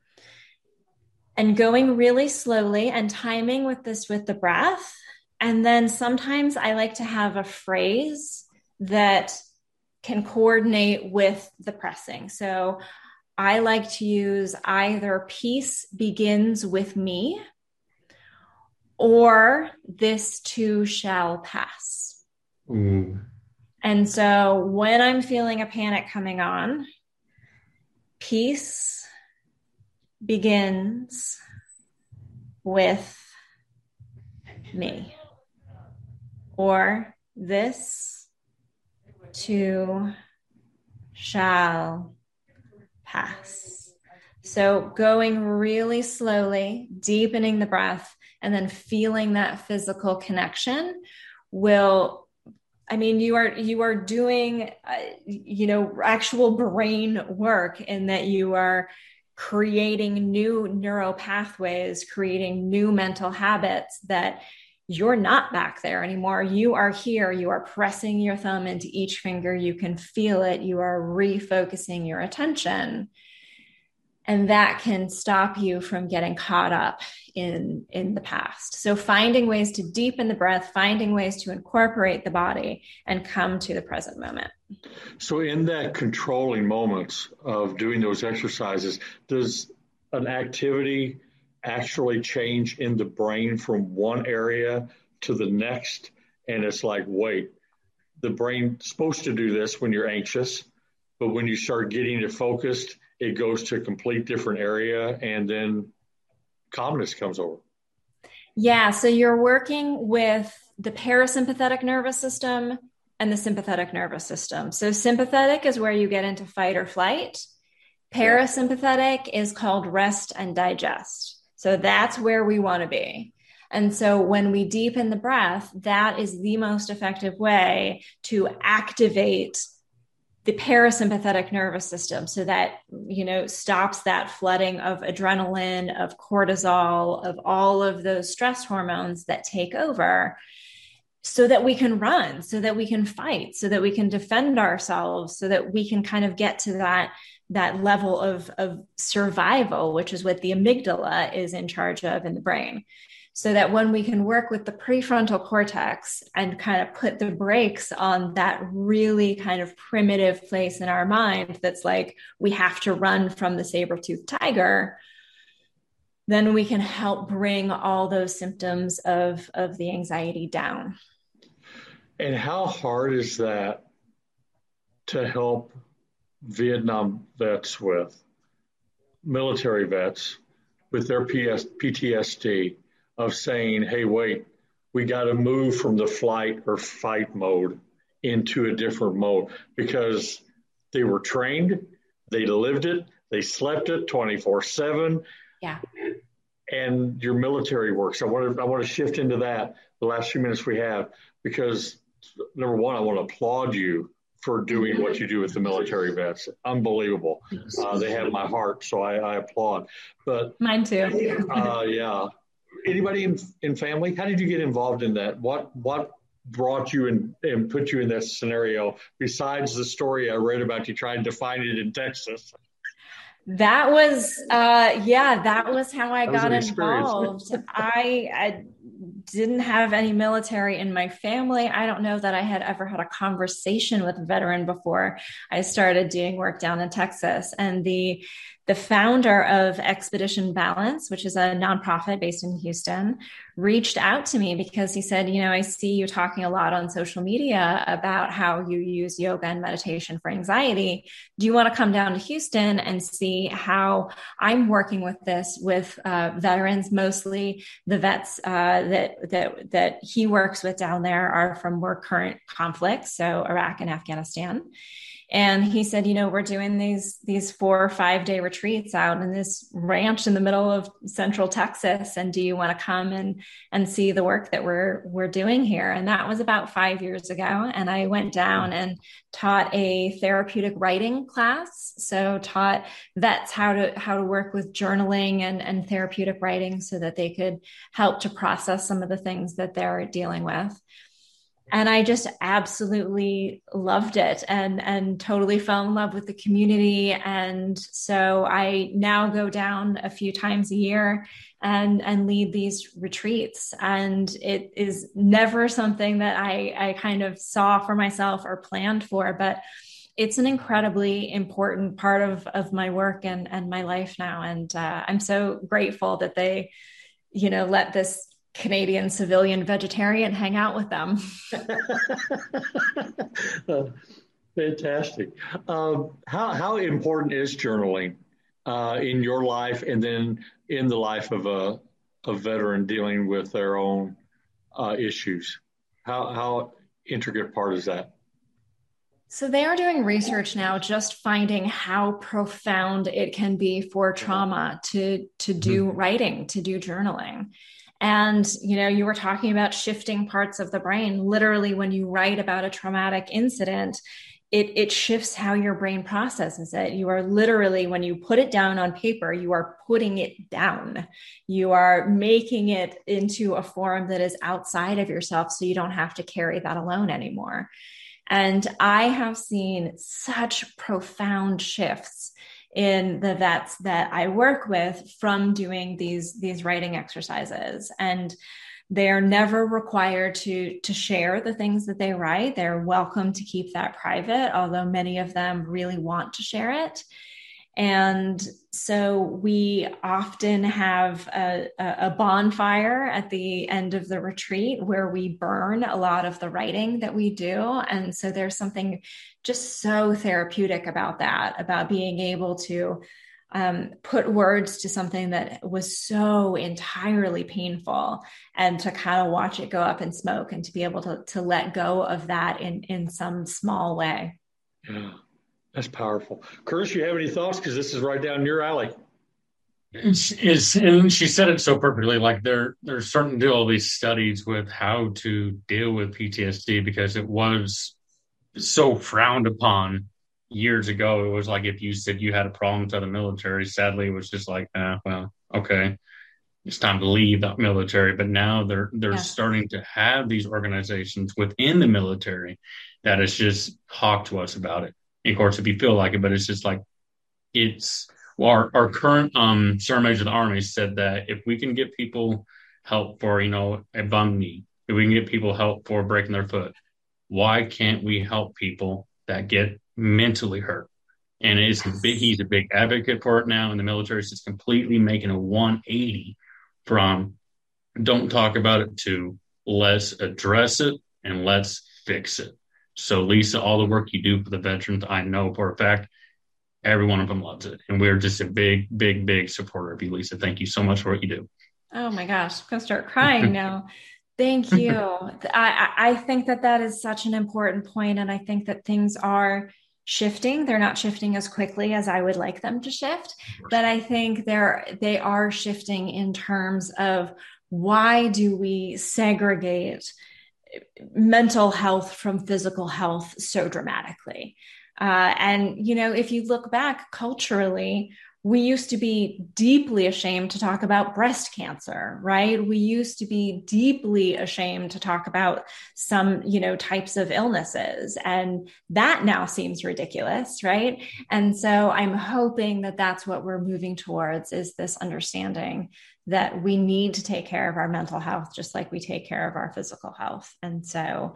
And going really slowly and timing with the breath. And then sometimes I like to have a phrase that can coordinate with the pressing. So I like to use either peace begins with me or this too shall pass. And so when I'm feeling a panic coming on, peace begins with me, or this too shall pass. So going really slowly, deepening the breath, and then feeling that physical connection you are doing, actual brain work, in that you are creating new neural pathways, creating new mental habits, that you're not back there anymore. You are here. You are pressing your thumb into each finger. You can feel it. You are refocusing your attention. And that can stop you from getting caught up in the past. So finding ways to deepen the breath, finding ways to incorporate the body and come to the present moment. So in that controlling moments of doing those exercises, does an activity actually change in the brain from one area to the next? And it's like, wait, the brain's supposed to do this when you're anxious, but when you start getting it focused, it goes to a complete different area, and then calmness comes over. Yeah, so you're working with the parasympathetic nervous system and the sympathetic nervous system. So sympathetic is where you get into fight or flight. Parasympathetic is called rest and digest. So that's where we want to be. And so when we deepen the breath, that is the most effective way to activate the parasympathetic nervous system, so that, stops that flooding of adrenaline, of cortisol, of all of those stress hormones that take over, so that we can run, so that we can fight, so that we can defend ourselves, so that we can kind of get to that level of survival, which is what the amygdala is in charge of in the brain. So that when we can work with the prefrontal cortex and kind of put the brakes on that really kind of primitive place in our mind that's like, we have to run from the saber-toothed tiger, then we can help bring all those symptoms of the anxiety down. And how hard is that to help Vietnam vets with, military vets with their PTSD, of saying, hey, wait, we got to move from the flight or fight mode into a different mode, because they were trained, they lived it, They slept it 24/7. Yeah. And your military work. So I want to shift into that the last few minutes we have, because number one, I want to applaud you for doing what you do with the military vets. Unbelievable. They have my heart, so I applaud. But mine too. Yeah. Anybody in family? How did you get involved in that? What brought you and put you in that scenario besides the story I read about you trying to find it in Texas? That was, that was how I got involved. I didn't have any military in my family. I don't know that I had ever had a conversation with a veteran before I started doing work down in Texas. And the founder of Expedition Balance, which is a nonprofit based in Houston, reached out to me because he said, I see you talking a lot on social media about how you use yoga and meditation for anxiety. Do you want to come down to Houston and see how I'm working with this with veterans? Mostly the vets that he works with down there are from more current conflicts, so Iraq and Afghanistan. And he said, we're doing these 4 or 5 day retreats out in this ranch in the middle of central Texas. And do you want to come and see the work that we're doing here? And that was about 5 years ago. And I went down and taught a therapeutic writing class. So taught vets how to work with journaling and therapeutic writing so that they could help to process some of the things that they're dealing with. And I just absolutely loved it and totally fell in love with the community. And so I now go down a few times a year and lead these retreats. And it is never something that I kind of saw for myself or planned for, but it's an incredibly important part of my work and my life now. And I'm so grateful that they, let this Canadian civilian vegetarian hang out with them. Fantastic. How important is journaling in your life and then in the life of a veteran dealing with their own issues? How intricate part is that? So they are doing research now, just finding how profound it can be for trauma to do writing, to do journaling. And, you were talking about shifting parts of the brain. Literally, when you write about a traumatic incident, it shifts how your brain processes it. You are literally, when you put it down on paper, you are putting it down. You are making it into a form that is outside of yourself, so you don't have to carry that alone anymore. And I have seen such profound shifts in the vets that I work with from doing these writing exercises. And they're never required to share the things that they write. They're welcome to keep that private, although many of them really want to share it. And so we often have a bonfire at the end of the retreat where we burn a lot of the writing that we do. And so there's something just so therapeutic about that, about being able to put words to something that was so entirely painful and to kind of watch it go up in smoke and to be able to let go of that in some small way. Yeah. That's powerful. Curtis, you have any thoughts? Because this is right down your alley. And she said it so perfectly. Like they're starting to do all these studies with how to deal with PTSD because it was so frowned upon years ago. It was like if you said you had a problem inside the military, sadly, it was just like, well, okay, it's time to leave that military. But now they're starting to have these organizations within the military that has just talked to us about it. Of course, if you feel like it, but it's just like our current sergeant major of the Army said that if we can get people help for a bum knee, if we can get people help for breaking their foot, why can't we help people that get mentally hurt? And he's a big advocate for it now, and the military is just completely making a 180 from don't talk about it to let's address it and let's fix it. So, Lisa, all the work you do for the veterans, I know for a fact, every one of them loves it. And we're just a big, big, big supporter of you, Lisa. Thank you so much for what you do. Oh, my gosh. I'm going to start crying now. Thank you. I think that is such an important point. And I think that things are shifting. They're not shifting as quickly as I would like them to shift, but I think they are shifting in terms of why do we segregate mental health from physical health so dramatically? And, if you look back culturally, we used to be deeply ashamed to talk about breast cancer, right? We used to be deeply ashamed to talk about some, types of illnesses. And that now seems ridiculous, right? And so I'm hoping that that's what we're moving towards, is this understanding that we need to take care of our mental health just like we take care of our physical health. And so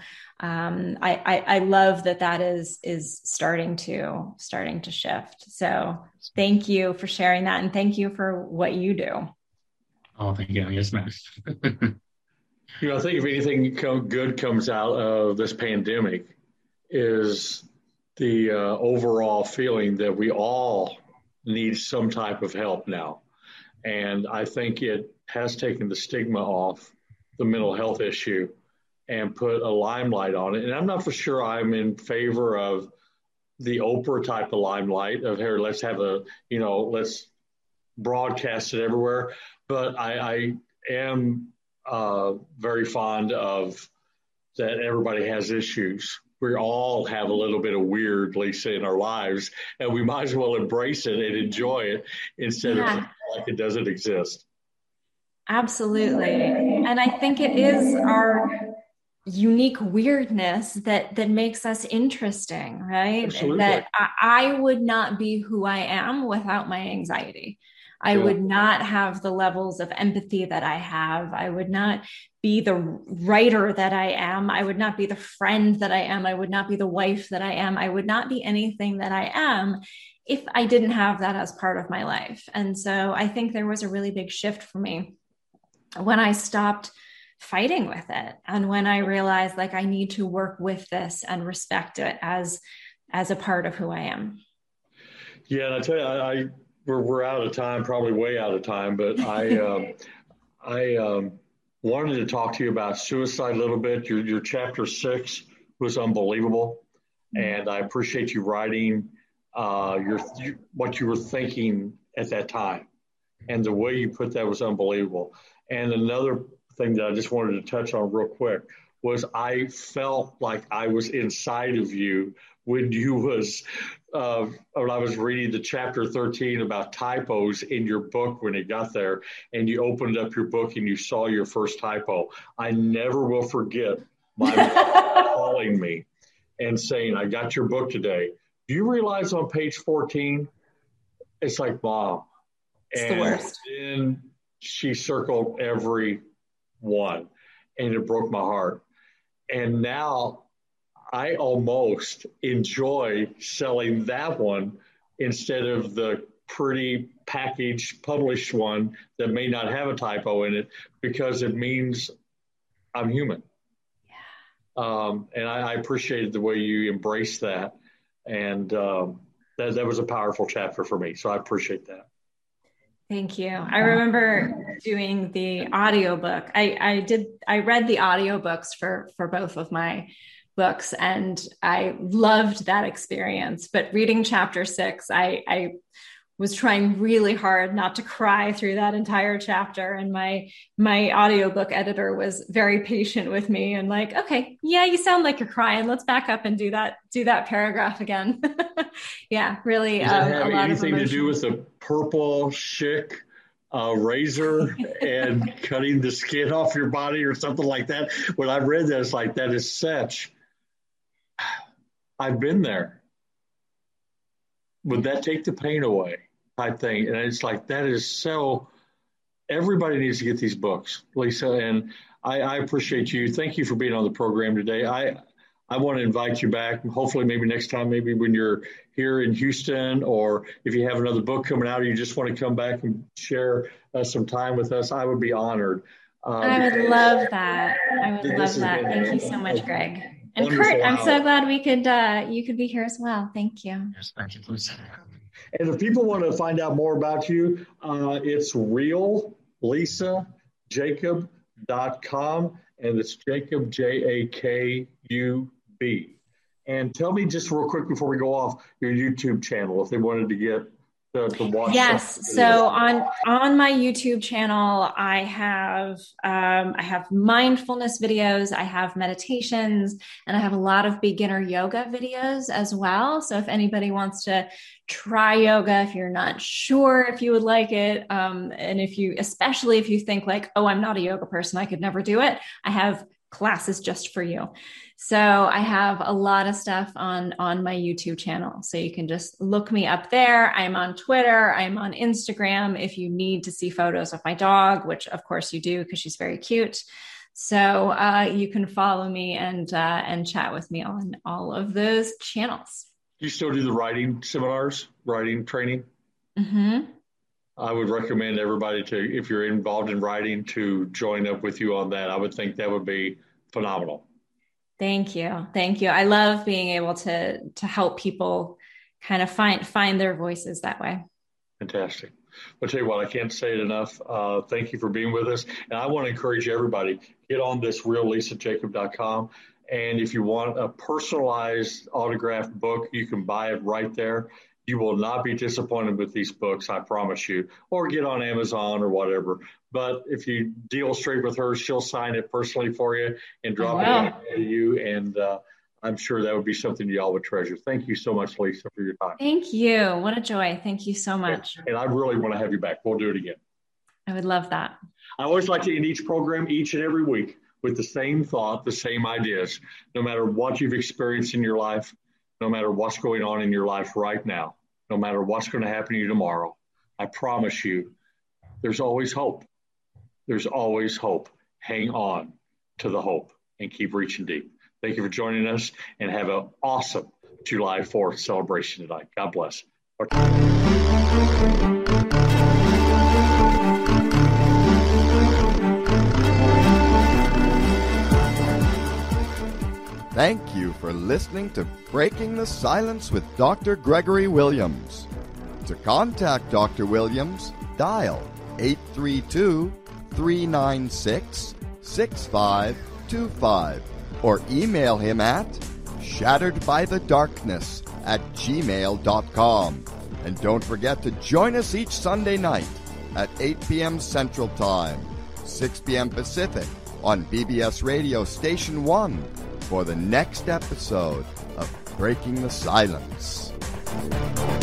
I love that is starting to shift. So thank you for sharing that, and thank you for what you do. Oh, thank you. Yes, ma'am. I think if anything good comes out of this pandemic is the overall feeling that we all need some type of help now. And I think it has taken the stigma off the mental health issue and put a limelight on it. And I'm not for sure I'm in favor of the Oprah type of limelight of, here, let's have let's broadcast it everywhere. But I am very fond of that everybody has issues. We all have a little bit of weird, Lisa, in our lives, and we might as well embrace it and enjoy it instead of like it doesn't exist. Absolutely. And I think it is our unique weirdness that makes us interesting, right? Absolutely. That I would not be who I am without my anxiety. I would not have the levels of empathy that I have. I would not be the writer that I am. I would not be the friend that I am. I would not be the wife that I am. I would not be anything that I am if I didn't have that as part of my life. And so I think there was a really big shift for me when I stopped fighting with it, and when I realized like I need to work with this and respect it as a part of who I am. Yeah, and I tell you, we're out of time, probably way out of time, but I wanted to talk to you about suicide a little bit. Your chapter 6 was unbelievable, and I appreciate you writing what you were thinking at that time, and the way you put that was unbelievable. And another thing that I just wanted to touch on real quick was I felt like I was inside of you when when I was reading the chapter 13 about typos in your book when it got there, and you opened up your book and you saw your first typo. I never will forget my mom calling me and saying, I got your book today. Do you realize on page 14, it's like, Mom. It's the worst. Then she circled every one, and it broke my heart. And now I almost enjoy selling that one instead of the pretty packaged published one that may not have a typo in it, because it means I'm human. Yeah. And I appreciated the way you embraced that. And that was a powerful chapter for me. So I appreciate that. Thank you. I remember doing the audiobook. I read the audiobooks for both of my books, and I loved that experience. But reading chapter 6, I was trying really hard not to cry through that entire chapter. And my audiobook editor was very patient with me and like, okay, yeah, you sound like you're crying. Let's back up and do that paragraph again. Yeah, really. Does that have anything to do with the purple Schick razor and cutting the skin off your body or something like that? When I read that, it's like, that is I've been there. Would that take the pain away? I think. And it's like, that is so, everybody needs to get these books, Lisa. And I appreciate you. Thank you for being on the program today. I want to invite you back. Hopefully, maybe next time, maybe when you're here in Houston, or if you have another book coming out, or you just want to come back and share some time with us, I would be honored. I would love that. Thank you so much, Greg. And Kurt, I'm so glad you could be here as well. Thank you. Yes, thank you, Lisa. And if people want to find out more about you, it's reallisajacob.com, and it's Jacob, Jakub. And tell me just real quick before we go off your YouTube channel if they wanted to get to watch. Yes. So on my YouTube channel, I have mindfulness videos, I have meditations, and I have a lot of beginner yoga videos as well. So if anybody wants to try yoga, if you're not sure if you would like it, and especially if you think like, oh, I'm not a yoga person, I could never do it, I have classes just for you. So I have a lot of stuff on my YouTube channel. So you can just look me up there. I'm on Twitter. I'm on Instagram. If you need to see photos of my dog, which of course you do because she's very cute. So you can follow me and chat with me on all of those channels. You still do the writing seminars, writing training? Mm-hmm. I would recommend everybody to, if you're involved in writing, to join up with you on that. I would think that would be phenomenal. Thank you. Thank you. I love being able to help people kind of find their voices that way. Fantastic. I'll tell you what, I can't say it enough. Thank you for being with us. And I want to encourage everybody, get on this reallisajacob.com. And if you want a personalized autographed book, you can buy it right there. You will not be disappointed with these books, I promise you, or get on Amazon or whatever. But if you deal straight with her, she'll sign it personally for you and drop it out to you. And I'm sure that would be something y'all would treasure. Thank you so much, Lisa, for your time. Thank you. What a joy. Thank you so much. And I really want to have you back. We'll do it again. I would love that. I always like to end each program each and every week with the same thought, the same ideas. No matter what you've experienced in your life, no matter what's going on in your life right now, no matter what's going to happen to you tomorrow, I promise you, there's always hope. There's always hope. Hang on to the hope and keep reaching deep. Thank you for joining us, and have an awesome July 4th celebration tonight. God bless. Thank you for listening to Breaking the Silence with Dr. Gregory Williams. To contact Dr. Williams, dial 832-396-6525 or email him at shatteredbythedarkness@gmail.com. And don't forget to join us each Sunday night at 8 p.m. Central Time, 6 p.m. Pacific on BBS Radio Station 1 for the next episode of Breaking the Silence.